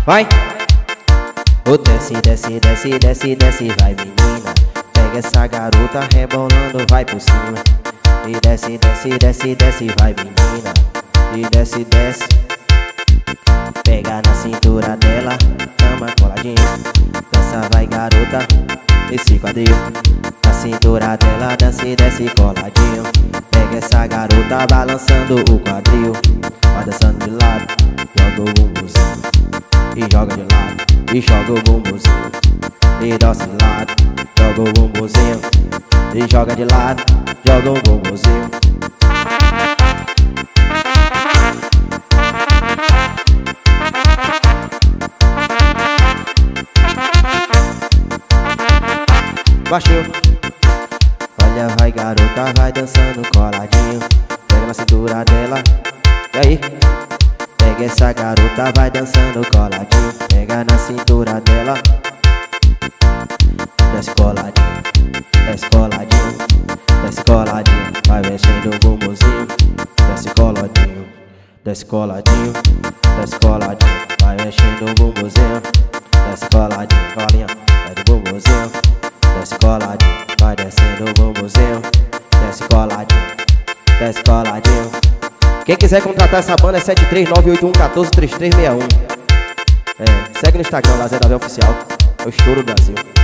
Vai! Oh, desce, desce, desce, desce, desce, vai menina. Pega essa garota rebolando, vai por cima. E desce, desce, desce, desce, vai menina. E desce, desce. Pega na cintura dela, chama coladinho. Dança, vai garota, esse quadril. Na cintura dela, desce, desce coladinho. Pega essa garota balançando o quadril. Vai dançando de lado, joga o bumbumzinho. E joga de lado, e joga o bumbumzinho. E dança de lado, joga o bumbumzinho. E joga de lado, joga o bumbumzinho. Baixou. Olha, vai garota, vai dançando coladinho. Pega na cintura dela. E aí? Pega essa garota, vai dançando coladinho. Pega na cintura dela. Desce coladinho, desce coladinho, desce coladinho. Vai mexendo o bumbumzinho. Desce coladinho, desce coladinho, desce coladinho. Vai mexendo o bumbumzinho. Desce coladinho, colinha, vai do bumbumzinho. Desce coladinho, vai descendo o bumbumzinho. Desce coladinho, desce coladinho. Quem quiser contratar essa banda é 73981143361. Segue no Instagram, Lazer da Véia Oficial. É o estouro do Brasil.